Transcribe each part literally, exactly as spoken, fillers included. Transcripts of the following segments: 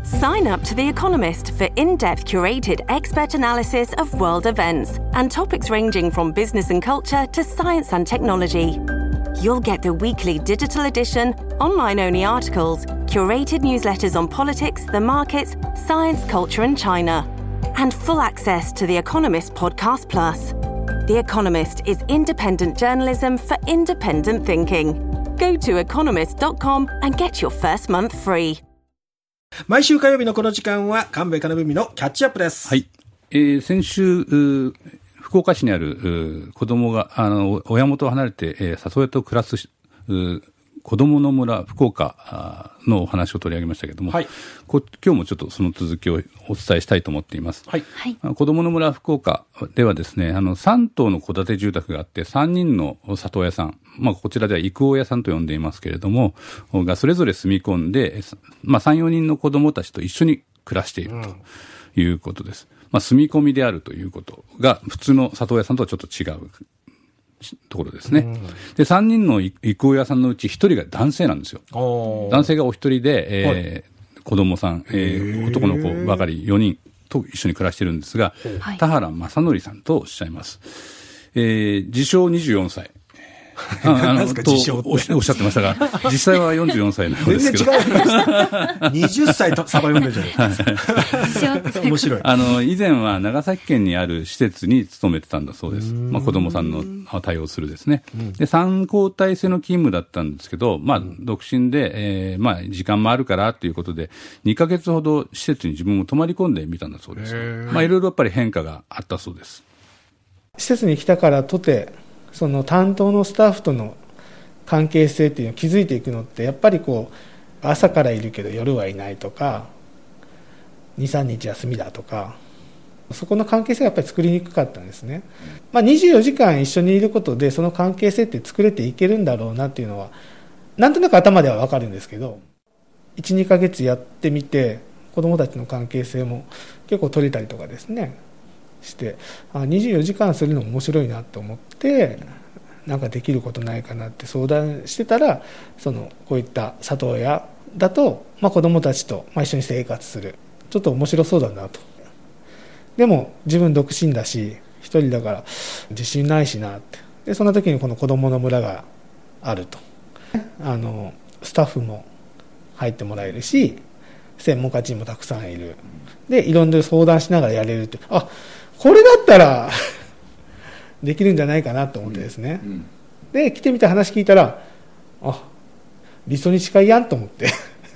Sign up to The Economist for in-depth curated expert analysis of world events and topics ranging from business and culture to science and technology. You'll get the weekly digital edition, online-only articles, curated newsletters on politics, the markets, science, culture and China, and full access to The Economist Podcast Plus. The Economist is independent journalism for independent thinking. Go to economist dot com and get your first month free. 毎週火曜日のこの時間は神戸金文のキャッチアップです。 はい、えー、先週福岡市にある子供があの親元を離れて、えー、里親と暮らす子供の村福岡のお話を取り上げましたけれども、はい、こ今日もちょっとその続きをお伝えしたいと思っています。はい、子供の村福岡ではですね、あのさん棟の戸建て住宅があってさんにんの里親さん、まあ、こちらでは育親さんと呼んでいますけれどもがそれぞれ住み込んで、まあ、さん、よにんの子供たちと一緒に暮らしているということです。うん、まあ、住み込みであるということが普通の里親さんとはちょっと違うところですね。うん、で、さんにんの育親さんのうちひとりが男性なんですよ。男性がお一人で、えーはい、子供さん、えー、男の子ばかりよにんと一緒に暮らしているんですが、はい、田原正則さんとおっしゃいます。えー、自称にじゅうよんさい。あのとおっしゃってましたが、実際はよんじゅうよんさいのようですけど。 全然違います。にじゅっさいとサバ読んでるじゃないですか。面白い。 あの、以前は長崎県にある施設に勤めてたんだそうです。まあ、子供さんの対応するですね。で、さん交代制の勤務だったんですけど、まあ、独身で、えー、まあ、時間もあるからということで、にかげつほど施設に自分も泊まり込んでみたんだそうです。まあ、いろいろやっぱり変化があったそうです。 施設に来たからとて、その担当のスタッフとの関係性っていうのを築いていくのってやっぱりこう朝からいるけど夜はいないとかに、さんにち休みだとかそこの関係性がやっぱり作りにくかったんですね。まあ、にじゅうよじかん一緒にいることでその関係性って作れていけるんだろうなっていうのはなんとなく頭では分かるんですけど、いち、にかげつやってみて子どもたちの関係性も結構取れたりとかですねしてあにじゅうよじかんするのも面白いなと思ってなんかできることないかなって相談してたらそのこういった里親だと、まあ、子どもたちと一緒に生活するちょっと面白そうだなと。でも自分独身だし一人だから自信ないしなって。でその時にこの子どもの村があるとあのスタッフも入ってもらえるし専門家チームもたくさんいるでいろんな相談しながらやれるってあこれだったらできるんじゃないかなと思ってですね、うんうん、で来てみて話聞いたらあ理想に近いやんと思って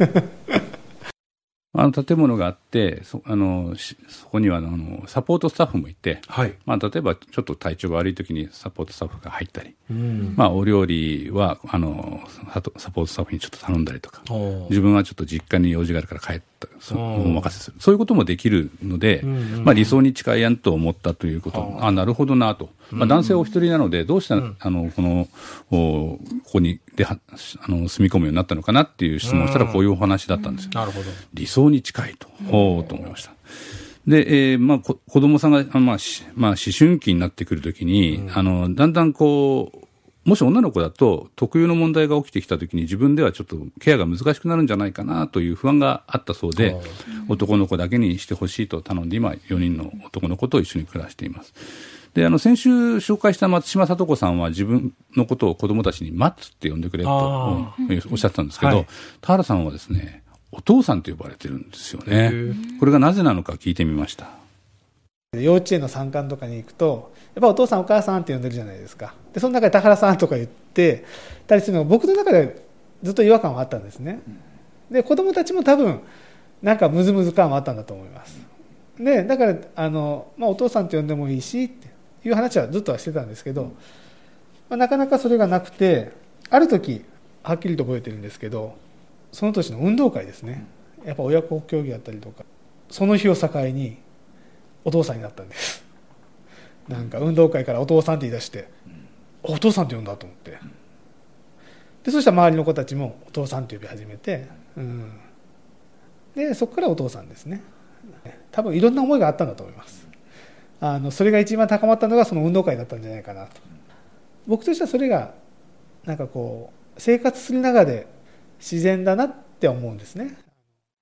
あの建物があってそあのそこにはあのサポートスタッフもいて、はいまあ、例えばちょっと体調が悪い時にサポートスタッフが入ったり、うんまあ、お料理はあのサポートスタッフにちょっと頼んだりとか自分はちょっと実家に用事があるから帰ったそお任せするそういうこともできるので、うんうんまあ、理想に近いやんと思ったということあなるほどなと、まあ、男性お一人なのでどうした、うん、あのこのここにであの住み込むようになったのかなっていう質問をしたらこういうお話だったんですよ、うん、なるほど理想に近いと、ほうと思いました。で、えーまあ、子供さんが、まあまあ、思春期になってくるときに、うん、あのだんだんこうもし女の子だと特有の問題が起きてきたときに自分ではちょっとケアが難しくなるんじゃないかなという不安があったそうで、うん、男の子だけにしてほしいと頼んで今よにんの男の子と一緒に暮らしています。であの先週紹介した松島聡子さんは自分のことを子供たちにマッツって呼んでくれとおっしゃってたんですけど、はい、田原さんはですねお父さんと呼ばれてるんですよね。これがなぜなのか聞いてみました。 幼稚園の参観とかに行くとやっぱお父さんお母さんって呼んでるじゃないですか。でその中で田原さんとか言ってたりするのが僕の中でずっと違和感はあったんですね。で子供たちも多分なんかムズムズ感はあったんだと思います。でだからあの、まあ、お父さんって呼んでもいいしっていう話はずっとはしてたんですけど、まあ、なかなかそれがなくてある時はっきりと覚えてるんですけどその年の運動会ですねやっぱ親子競技だったりとかその日を境にお父さんになったんです。なんか運動会からお父さんって言い出してお父さんって呼んだと思ってでそしたら周りの子たちもお父さんって呼び始めて、うん、でそこからお父さんですね。多分いろんな思いがあったんだと思います。あのそれが一番高まったのがその運動会だったんじゃないかなと。僕としてはそれがなんかこう生活する中で自然だなって思うんですね。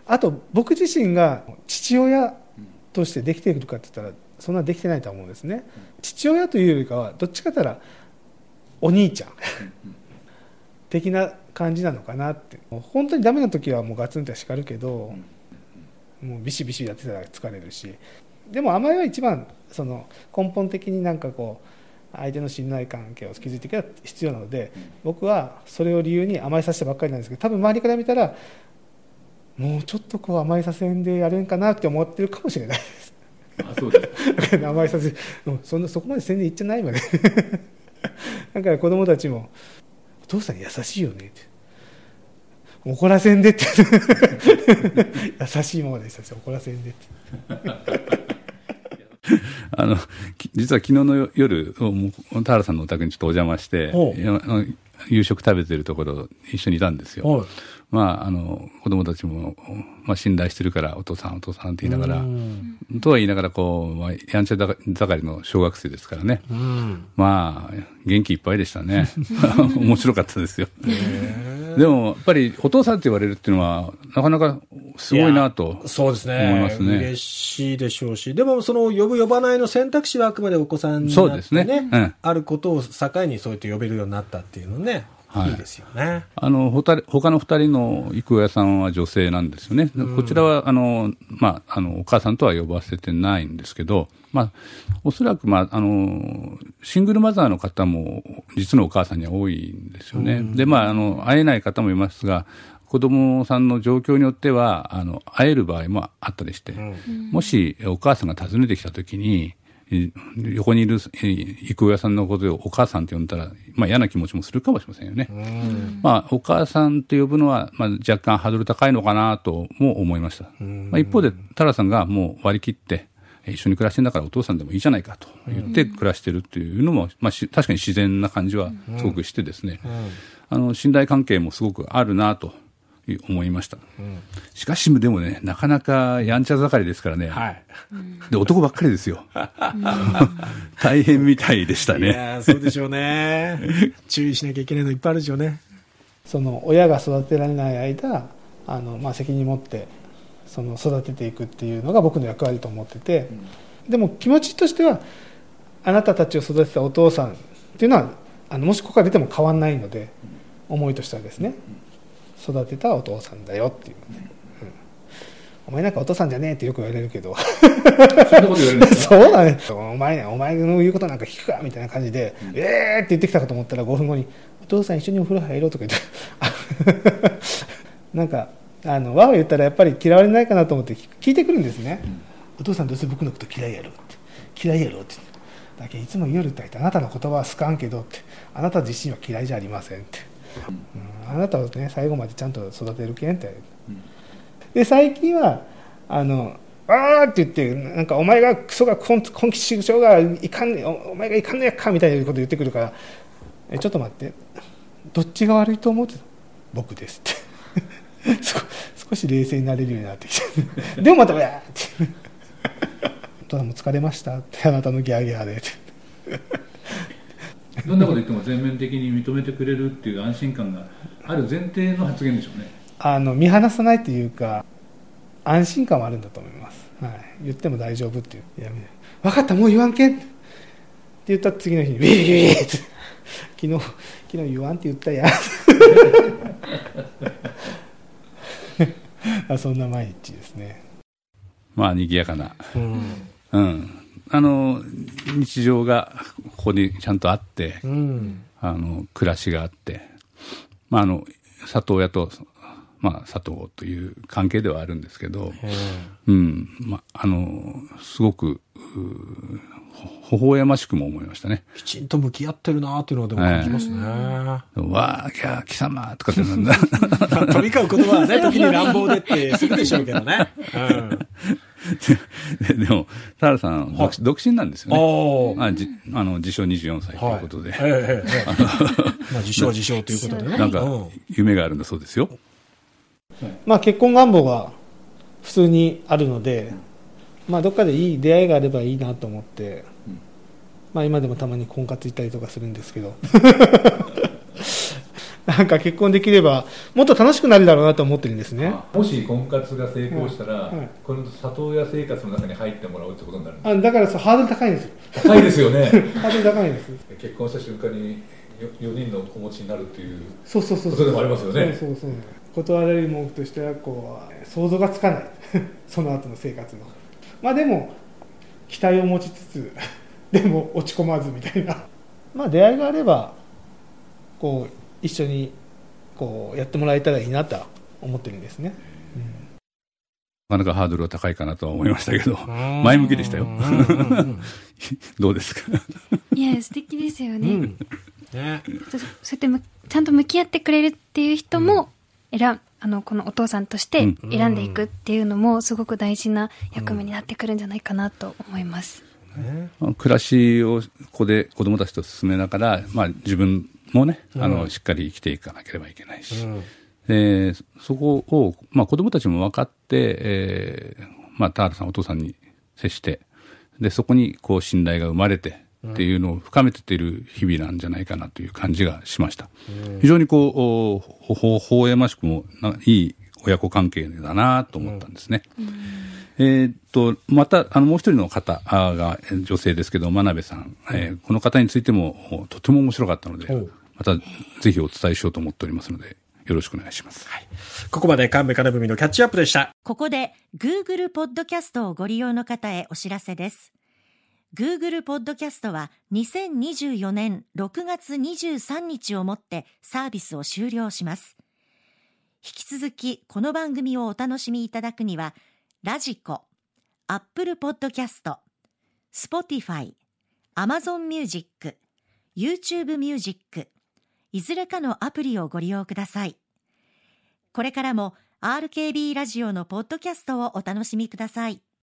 あと僕自身が父親としてできているかって言ったらそんなできてないと思うんですね。父親というよりかはどっちかというとお兄ちゃん的な感じなのかなって。本当にダメな時はもうガツンと叱るけど、もうビシビシやってたら疲れるし、でも甘えは一番その根本的になんかこう相手の信頼関係を築いていくのが必要なので、僕はそれを理由に甘えさせたばっかりなんですけど、多分周りから見たらもうちょっとこう甘えさせんでやれんかなって思ってるかもしれないです。 あ、そうですか。 甘えさせそんなそこまでせんでいっちゃないまでだから子供たちもお父さん優しいよねって、怒らせんでって優しいままでしたし、怒らせんでってあの実は昨日の夜田原さんのお宅にちょっとお邪魔して夕食食べてるところ一緒にいたんですよ。まあ、あの子供たちも、まあ、信頼してるからお父さんお父さんって言いながらとは言いながらこう、まあ、やんちゃ盛りの小学生ですからね、まあ元気いっぱいでしたね面白かったですよでもやっぱりお父さんって言われるっていうのはなかなかすごいなとそうですね、 思いますね。 嬉しいでしょうし、でもその呼ぶ呼ばないの選択肢はあくまでお子さんになって、ね、 そうですね、うん、 あることを境にそうやって呼べるようになったっていうのね、はい、いいですよね。 あの他のふたりの育親さんは女性なんですよね。こちらはあの、まあ、あのお母さんとは呼ばせてないんですけど、まあ、おそらく、まあ、あのシングルマザーの方も実のお母さんには多いんですよね。で、まあ、あの会えない方もいますが、子供さんの状況によってはあの会える場合もあったりして、うん、もしお母さんが訪ねてきたときに横にいる育親さんのことをお母さんと呼んだら、まあ、嫌な気持ちもするかもしれませんよね。まあ、お母さんと呼ぶのは、まあ、若干ハードル高いのかなとも思いました。まあ、一方でタラさんがもう割り切って一緒に暮らしてんだからお父さんでもいいじゃないかと言って暮らしてるっていうのも、まあ、確かに自然な感じはすごくしてですね、あの信頼関係もすごくあるなと思いました、うん、しかしでもね、なかなかやんちゃ盛りですからね、はい、で男ばっかりですよ大変みたいでしたね。 いやそうでしょうね注意しなきゃいけないのいっぱいあるでしょうね。 その親が育てられない間あの、まあ、責任持ってその育てていくっていうのが僕の役割と思ってて、うん、でも気持ちとしてはあなたたちを育てたお父さんっていうのはあのもしここから出ても変わんないので、うん、思いとしてはですね、うん、育てたお父さんだよっていうね、うん、お前なんかお父さんじゃねえってよく言われるけどそんなこと言われるんですかそうだね、お前、お前の言うことなんか聞くかみたいな感じで、うん、えーって言ってきたかと思ったらごふんごにお父さん一緒にお風呂入ろうとか言ってなんかあのわわ言ったらやっぱり嫌われないかなと思って聞いてくるんですね、うん、お父さんどうせ僕のこと嫌いやろって嫌いやろってだけどいつも夜歌ってあなたの言葉は好かんけどってあなた自身は嫌いじゃありませんって、うん、あなたをね最後までちゃんと育てるけんって、うん、で最近はあのあーって言ってなんかお前がクソが根気し性がいかんねお前がいかんねやっかみたいなこと言ってくるからえちょっと待ってどっちが悪いと思うって僕ですって少し冷静になれるようになってきてでもまた「わーって「お父さんも疲れました」ってあなたのギャーギャーでどんなこと言っても全面的に認めてくれるっていう安心感がある前提の発言でしょうね。 あの見放さないというか安心感はあるんだと思います、はい、言っても大丈夫っていういや分かったもう言わんけんって言った次の日にウィーウィーって昨日昨日言わんって言ったやそんな毎日ですね。 まあ賑やかな、うんうん、あの日常がここにちゃんとあって、うん、あの暮らしがあって、まあ、あの里親と、まあ、里子という関係ではあるんですけど、うんまあ、あのすごく微笑ましくも思いましたね。 きちんと向き合ってるなというのはでも感じますね、えー、わーきゃー貴様とかってなんだ飛び交う言葉はね時に乱暴でってするでしょうけどね、 うん、で, でも田原さん独, 独身なんですよね。あじあの自称にじゅうよんさいということで、はいえーえーまあ、自称は自称ということでねなんか夢があるんだそうですよ。 まあ、結婚願望が普通にあるので、まあ、どっかでいい出会いがあればいいなと思って、まあ、今でもたまに婚活行ったりとかするんですけどなんか結婚できればもっと楽しくなるだろうなと思ってるんですね。 もし婚活が成功したら、はいはい、この里親生活の中に入ってもらうってことになるんですか？ あ、だからそうハードル高いんですよ。 高いですよね。 ハードル高いんです。 結婚した瞬間によにんの子持ちになるっていうそうそうそうことでもありますよね。 そうそうそう。断られる文句としてはこう想像がつかないその後の生活の。まあでも期待を持ちつつでも落ち込まずみたいな。まあ出会いがあればこう一緒にこうやってもらえたらいいなと思ってるんですね。うん、 なかなかハードルは高いかなとは思いましたけど、前向きでしたよ。どうですか？ いや素敵ですよね。うんね、 そ, そうやってむちゃんと向き合ってくれるっていう人も選、うん、あのこのお父さんとして選んでいくっていうのもすごく大事な役目になってくるんじゃないかなと思います。 うん、暮らしをここで子どもたちと進めながら、まあ、自分もね、あのしっかり生きていかなければいけないし、うん、でそこを、まあ、子どもたちも分かって、えーまあ、田原さんお父さんに接してでそこにこう信頼が生まれてっていうのを深めている日々なんじゃないかなという感じがしました。うん、非常にこうほほ微笑ましくもいい親子関係だなと思ったんですね。うんうんえー、っとまたあのもう一人の方が女性ですけど真鍋さん、えー、この方についてもとても面白かったのでまたぜひお伝えしようと思っておりますのでよろしくお願いします。はい、 ここまで神戸金文のキャッチアップでした。 ここで Google ポッドキャストをご利用の方へお知らせです。Google ポッドキャストはにせんにじゅうよねんろくがつにじゅうさんにちをもってサービスを終了します。引き続きこの番組をお楽しみいただくにはラジコ、アップルポッドキャスト、スポティファイ、アマゾンミュージック、YouTube ミュージック、いずれかのアプリをご利用ください。これからも アールケービー ラジオのポッドキャストをお楽しみください。